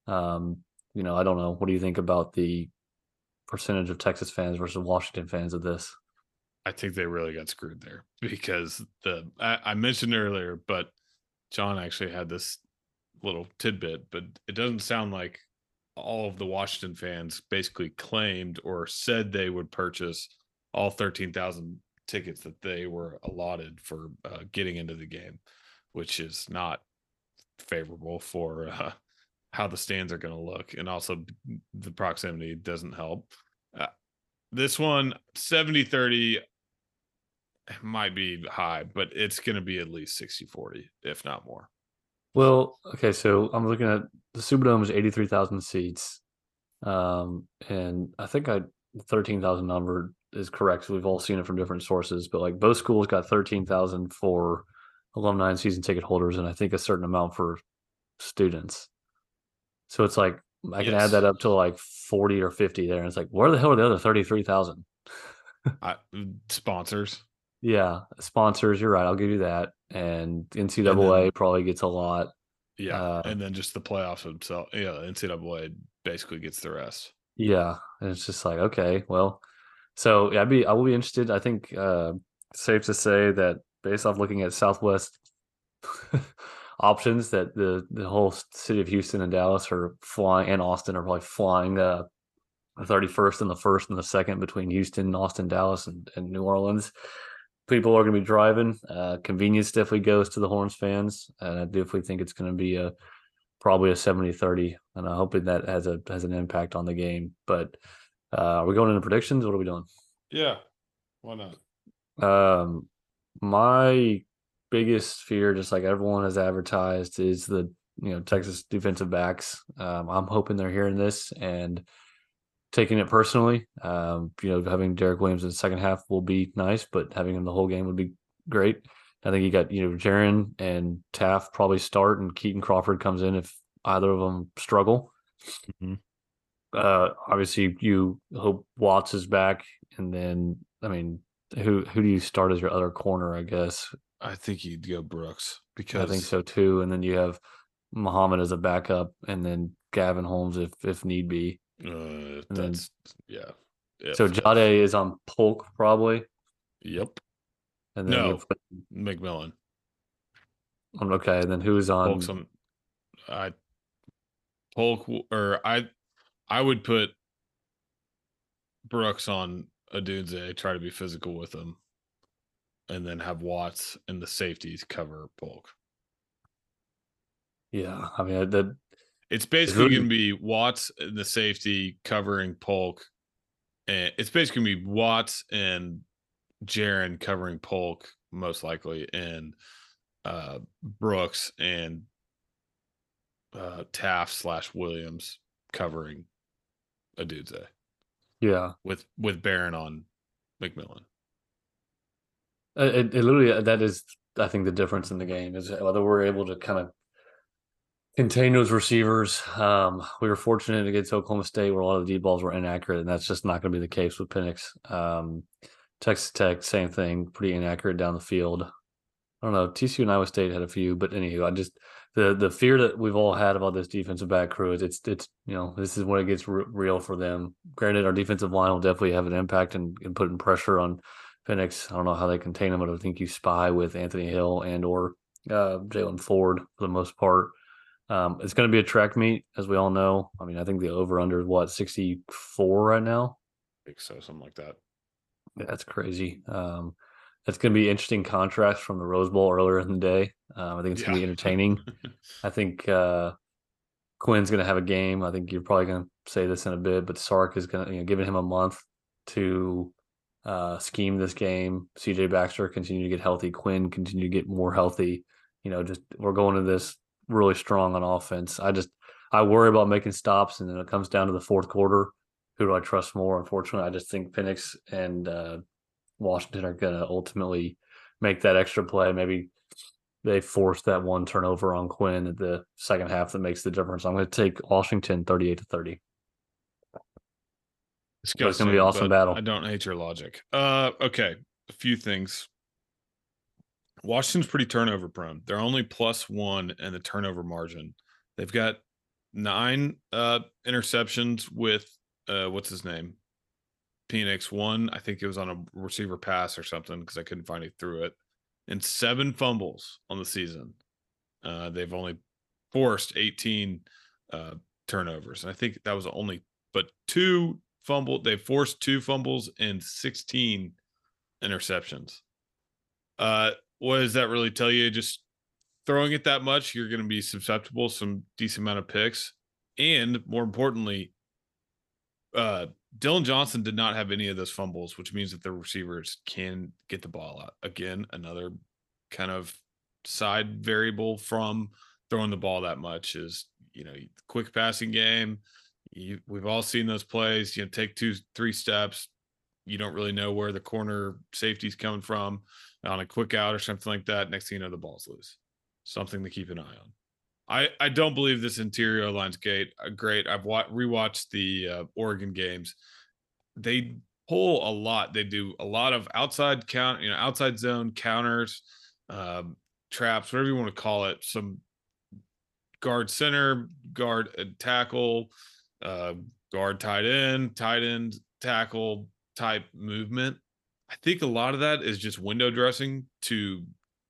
I don't know. What do you think about the percentage of Texas fans versus Washington fans of this? I think they really got screwed there because I mentioned earlier, but John actually had this little tidbit, but it doesn't sound like all of the Washington fans basically claimed or said they would purchase all 13,000 tickets that they were allotted for getting into the game, which is not favorable for how the stands are going to look. And also, the proximity doesn't help. Uh, this one, 70-30 might be high, but it's going to be at least 60-40, if not more. Well, okay, so I'm looking at the Superdome is 83,000 seats. And I think 13,000 number is correct. So we've all seen it from different sources, but like both schools got 13,000 for alumni and season ticket holders, and I think a certain amount for students. So it's like I can add Yes. that up to like 40 or 50 there. And it's like, where the hell are the other 33,000? Sponsors. Yeah, sponsors, you're right. I'll give you that. And And NCAA then, probably gets a lot. yeah. Uh, And then just the playoffs themselves. Yeah. NCAA basically gets the rest. yeah. And it's just like, okay, well, so yeah, I will be interested. I think safe to say that based off looking at Southwest options, that the whole city of Houston and Dallas are flying, and Austin are probably flying the 31st and the first and the second between Houston, Austin, Dallas, and New Orleans. People are going to be driving. Convenience definitely goes to the Horns fans, and I definitely think it's going to be probably a 70-30, and I'm hoping that has an impact on the game. But are we going into predictions? What are we doing? Yeah. Why not? My biggest fear, just like everyone has advertised, is the Texas defensive backs. I'm hoping they're hearing this and taking it personally. Having Derek Williams in the second half will be nice, but having him the whole game would be great. I think you got Jaron and Taft probably start, and Keaton Crawford comes in if either of them struggle. Mm-hmm. Obviously, you hope Watts is back, and then I mean, who do you start as your other corner? I guess I think you'd go Brooks I think because so too. And then you have Muhammad as a backup, and then Gavin Holmes if need be. And then that's, yeah. so If. Jade is on Polk probably, Yep. and then you're No. McMillan. okay. And then who's Polk's on? on. I Polk or I would put Brooks on Adunze, try to be physical with him, and then have Watts and the safeties cover Polk. Yeah, I mean that It's it's basically going really to be Watts and the safety covering Polk, and it's basically going to be Watts and Jaron covering Polk most likely, and Brooks and Taft / Williams covering Adunze yeah. with Barron on McMillan. It literally that is I think the difference in the game is whether we're able to kind of contain those receivers. We were fortunate against Oklahoma State where a lot of the deep balls were inaccurate, and that's just not going to be the case with Penix. Texas Tech, same thing, pretty inaccurate down the field. I don't know. TCU and Iowa State had a few, but anywho, I just the fear that we've all had about this defensive back crew is it's this is when it gets real for them. Granted, our defensive line will definitely have an impact and putting pressure on Penix. I don't know how they contain him, but I think you spy with Anthony Hill and or Jalen Ford for the most part. It's going to be a track meet, as we all know. I mean, I think the over under is what 64 right now. I think so, something like that. Yeah, that's crazy. That's going to be interesting contrast from the Rose Bowl earlier in the day. I think it's going Yeah. to be entertaining. I think Quinn's going to have a game. I think you're probably going to say this in a bit, but Sark is going to, giving him a month to scheme this game. CJ Baxter continue to get healthy. Quinn continue to get more healthy. Just we're going to this really strong on offense. I worry about making stops, and then it comes down to the fourth quarter. Who do I trust more? Unfortunately, I just think Penix and Washington are going to ultimately make that extra play. Maybe they forced that one turnover on Quinn at the second half that makes the difference. I'm going to take Washington 38-30. But it's going to be an Disgusting, awesome but I battle. don't hate your logic. Okay, a few things. Washington's pretty turnover prone. They're only +1 in the turnover margin. They've got 9 interceptions with what's his name? Penix. One, I think it was on a receiver pass or something because I couldn't find it through it. And 7 fumbles on the season. They've only forced 18 turnovers. And I think that was only but 2 fumble. They forced 2 fumbles and 16 interceptions. What does that really tell you? Just throwing it that much, you're going to be susceptible some decent amount of picks. And more importantly, Dylan Johnson did not have any of those fumbles, which means that the receivers can get the ball out. Again, another kind of side variable from throwing the ball that much is, quick passing game. We've all seen those plays, take 2-3 steps. You don't really know where the corner safety's coming from on a quick out or something like that. Next thing you know, the ball's loose. Something to keep an eye on. I don't believe this interior line's great. I've rewatched the Oregon games. They pull a lot. They do a lot of outside zone counters, traps, whatever you want to call it. Some guard center, guard tackle, guard tight end tackle type movement. I think a lot of that is just window dressing to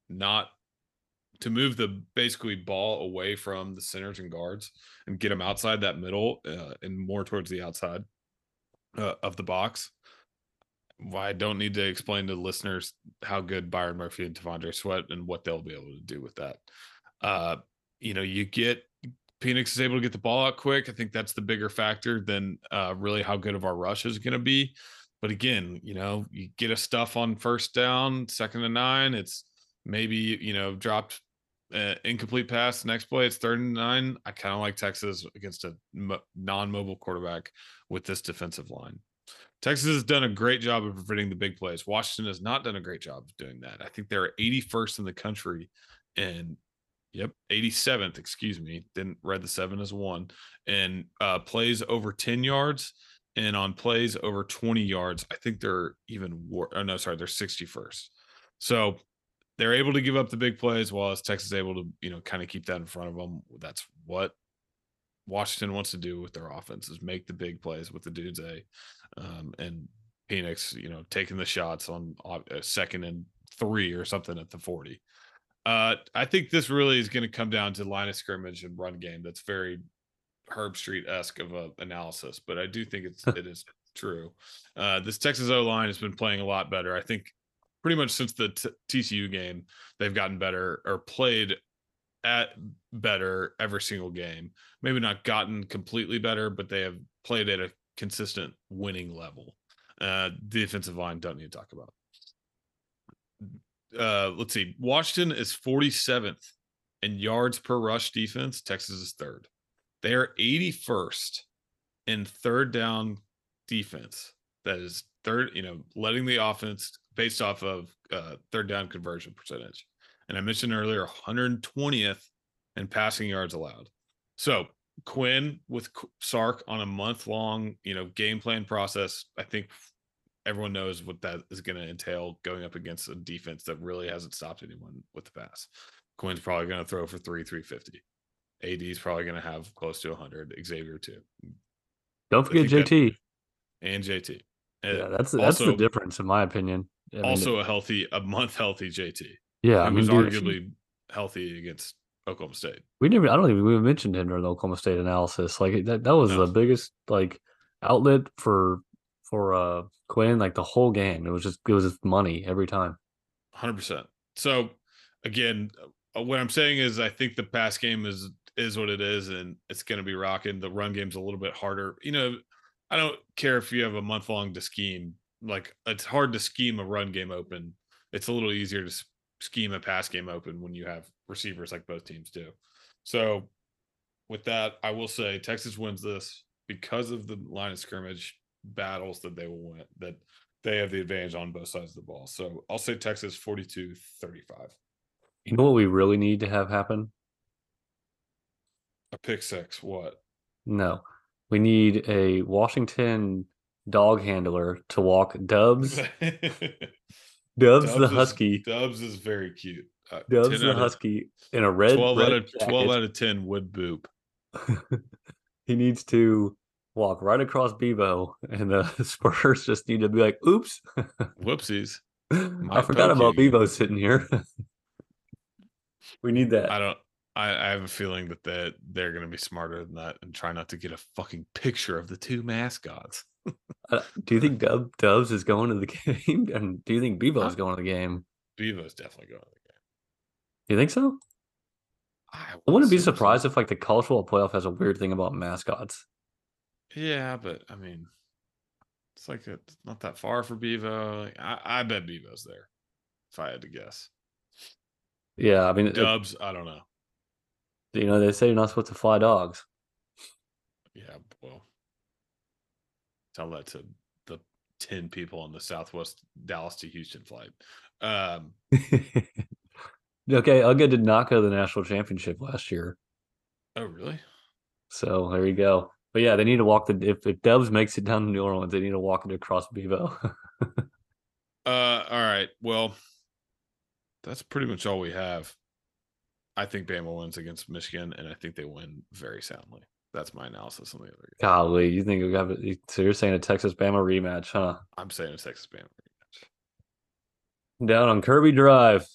move the basically ball away from the centers and guards and get them outside that middle and more towards the outside of the box. I don't need to explain to listeners how good Byron Murphy and T'Vondre Sweat and what they'll be able to do with that. You get Penix is able to get the ball out quick. I think that's the bigger factor than really how good of our rush is going to be. But again, you get a stuff on first down, 2nd and 9. It's maybe, dropped incomplete pass. Next play, it's 3rd and 9. I kind of like Texas against a non-mobile quarterback with this defensive line. Texas has done a great job of preventing the big plays. Washington has not done a great job of doing that. I think they're 81st in the country and 87th, excuse me. Didn't read the 7 as 1. And plays over 10 yards. And on plays over 20 yards, I think they're even worse. Oh, no, sorry, they're 61st. So they're able to give up the big plays while Texas is able to, kind of keep that in front of them. That's what Washington wants to do with their offense is make the big plays with the dudes and Penix, taking the shots on 2nd and 3 or something at the 40. I think this really is going to come down to line of scrimmage and run game. That's very Herb Street-esque of a analysis, but I do think it is true. This Texas O-line has been playing a lot better. I think pretty much since the TCU game, they've gotten better or played at better every single game. Maybe not gotten completely better, but they have played at a consistent winning level. Defensive line, don't need to talk about. Let's see. Washington is 47th in yards per rush defense. Texas is 3rd. They are 81st in 3rd down defense. That is 3rd, letting the offense based off of 3rd down conversion percentage. And I mentioned earlier, 120th in passing yards allowed. So Quinn with Sark on a month-long, game plan process. I think everyone knows what that is going to entail going up against a defense that really hasn't stopped anyone with the pass. Quinn's probably going to throw for 350. AD is probably going to have close to 100. Xavier too. Don't forget JT and JT. Yeah, that's the difference in my opinion. A month healthy JT. Yeah, he was arguably healthy against Oklahoma State. I don't think we mentioned him during the Oklahoma State analysis. Like that was the biggest outlet for Quinn, the whole game. It was just money every time. 100%. So again, what I'm saying is I think the pass game is what it is, and it's going to be rocking. The run game's a little bit harder. I don't care if you have a month long to scheme. It's hard to scheme a run game open. It's a little easier to scheme a pass game open when you have receivers like both teams do. So with that, I will say Texas wins this because of the line of scrimmage battles that they will win, that they have the advantage on both sides of the ball. So I'll say Texas 42-35. You know what we really need to have happen? A pick six. What? No, we need a Washington dog handler to walk Dubs the Husky, Dubs is very cute. Dubs 10 the out of Husky in a red 12 out red of 12 jacket. out of 10 would boop. He needs to walk right across Bebo, and the Spurs just need to be like, "Oops, Whoopsies. I Might forgot poke you about again. Bebo sitting here." We need that. I don't I have a feeling that they're gonna be smarter than that and try not to get a fucking picture of the two mascots. Do you think Dubs is going to the game, and do you think Bebo is Huh? going to the game? Bevo's definitely going to the game. Do you think so? I I would wouldn't be assume so. surprised if like the college football playoff has a weird thing about mascots. Yeah, but I mean, it's not that far for Bevo. Like, I bet Bevo's there if I had to guess. Yeah, I mean, Dubs, I don't know. they say you're not supposed to fly dogs. Yeah, well, tell that to the 10 people on the Southwest Dallas to Houston flight. Um, Okay, Uga did not go to the national championship last year, oh, really? so there you go. But yeah, they need to walk the if Dubs makes it down to New Orleans, they need to walk it across Bebo. All right. Well, that's pretty much all we have. I think Bama wins against Michigan, and I think they win very soundly. That's my analysis on the other game. Golly, you think we have so you're saying a Texas Bama rematch, huh? I'm saying a Texas Bama rematch. Down on Kirby Drive.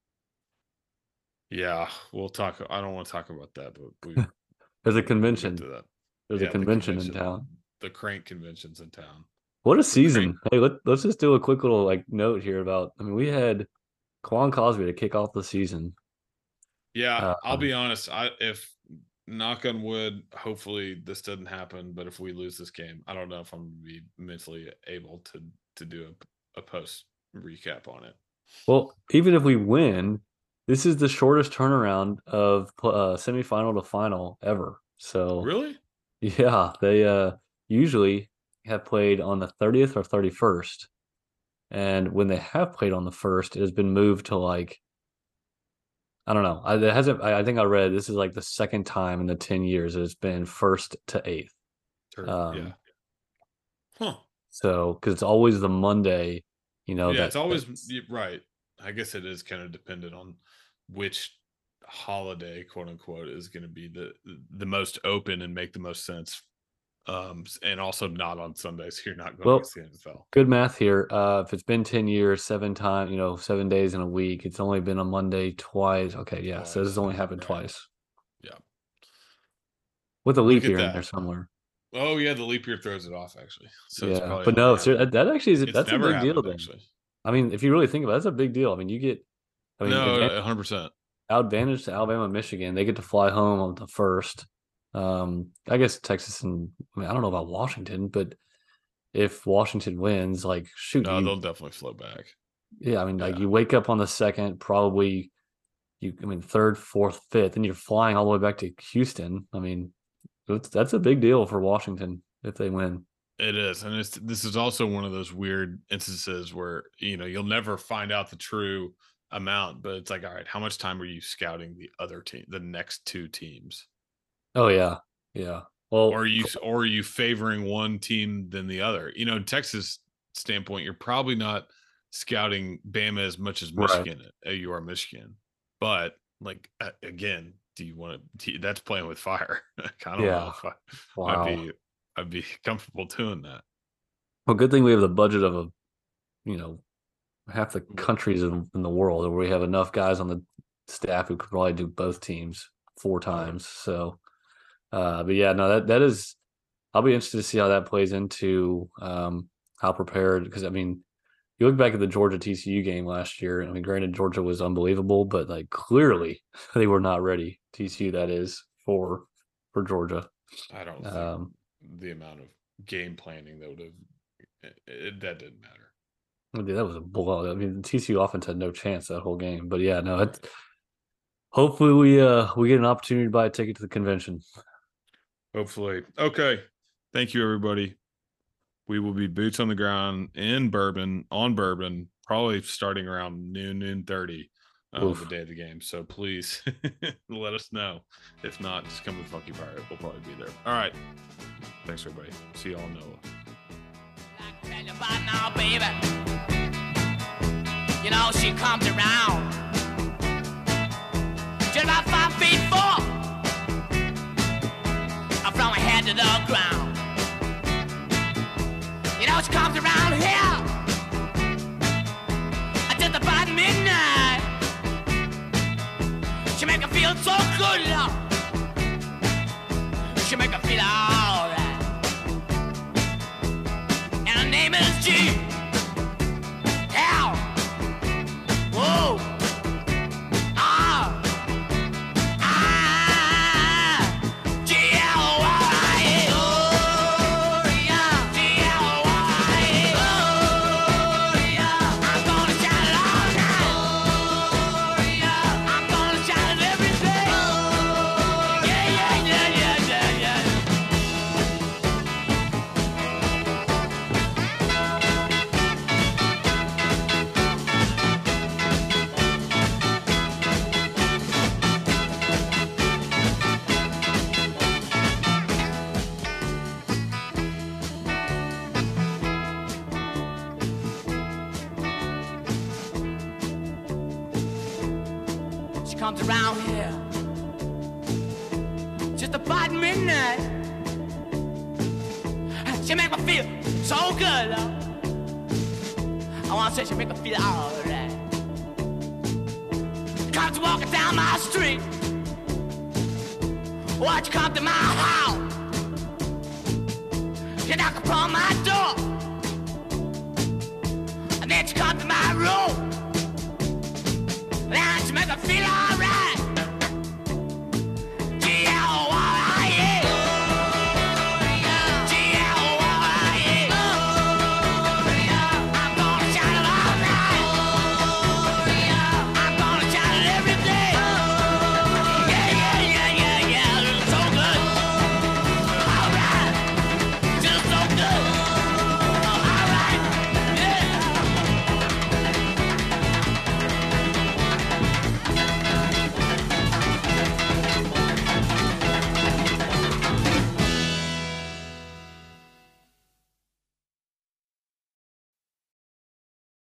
Yeah, we'll talk. I don't want to talk about that, but we There's a we'll get to convention. that. There's a Yeah, the convention in convention, town. the crank conventions in town. What a The crank. season. Hey, let's just do a quick little like note here about I mean, we had Quan Cosby to kick off the season. Yeah, I'll Um, be honest. If knock on wood, hopefully this doesn't happen. But if we lose this game, I don't know if I'm gonna be mentally able to do a post recap on it. well, even if we win, this is the shortest turnaround of semifinal to final ever. So Really? yeah, they usually have played on the 30th or 31st. And when they have played on the first, it has been moved to like I don't know. It hasn't. I think I read this is like the second time in the 10 years it's been first to eighth. Yeah. Um, Huh. so because it's always the Monday, Yeah, that it's always that's right. I guess it is kind of dependent on which holiday, quote unquote, is going to be the most open and make the most sense. And also not on Sunday, so you're not going well, against the NFL. good math here. If it's been 10 years, 7 times, 7 days in a week, it's only been a Monday twice. Okay, yeah, so this has Twice. only happened Right. twice Yeah. with a Look leap at year in there that. somewhere. Oh yeah, the leap year throws it off actually. So it's Yeah, probably but only no, sir, happened. that actually is It's that's a never big deal happened then. actually. I mean, if you really think about it, that's a big deal. I mean, you get, I mean, No, advantage 100%. advantage to Alabama, Michigan. They get to fly home on the first. I guess Texas and I mean, I don't know about Washington, but if Washington wins, like shoot, No, they'll definitely flow back. yeah, I mean, like Yeah. you wake up on the second, probably I mean, third, fourth, fifth, and you're flying all the way back to Houston. I mean, that's a big deal for Washington if they win. It is, and this is also one of those weird instances where you'll never find out the true amount, but it's like, all right, how much time are you scouting the other team, the next two teams, Oh yeah, yeah. or Well, are you favoring one team than the other? Texas standpoint, you're probably not scouting Bama as much as right. Michigan. You are Michigan, but like again, do you want to? That's playing with fire. I don't know Yeah. if I'd Wow. be I'd be comfortable doing that. Well, good thing we have the budget of you know, half the countries in the world where we have enough guys on the staff who could probably do both teams four Oh, times. So, but yeah, no, that is. I'll be interested to see how that plays into how prepared. Because I mean, you look back at the Georgia TCU game last year. I mean, granted, Georgia was unbelievable, but like clearly they were not ready. TCU, that is for Georgia. I don't think Um, the amount of game planning that would have that didn't matter. Dude, that was a blowout. I mean, the TCU offense had no chance that whole game. But yeah, no, hopefully we get an opportunity to buy a ticket to the convention. Hopefully. Okay. Thank you, everybody. We will be boots on the ground in Bourbon, on Bourbon, probably starting around noon 30. the Oof. day of the game. So please let us know. If not, just come to the Funky Pirate. We'll probably be there. All right. Thanks, everybody. See y'all in Noah. Tell you about now, baby. You know, she comes around just about 5'4", from her head to the ground. You know, she comes around here just about midnight. She make her feel so good, love. She make her feel alright. And her name is G. L. Whoa. R. I. G. L. Y. Oh, yeah. G. L. Y. Oh, yeah. I'm gonna shout it all night. Oh, yeah. I'm gonna shout it every day. Oh, yeah, yeah, yeah, yeah, yeah, yeah. She comes around here just about midnight. She make me feel so good, love. I wanna say she make me feel alright. Comes walking down my street. Watch you come to my house. You knock upon my door. And then she come to my room. And she make me feel alright.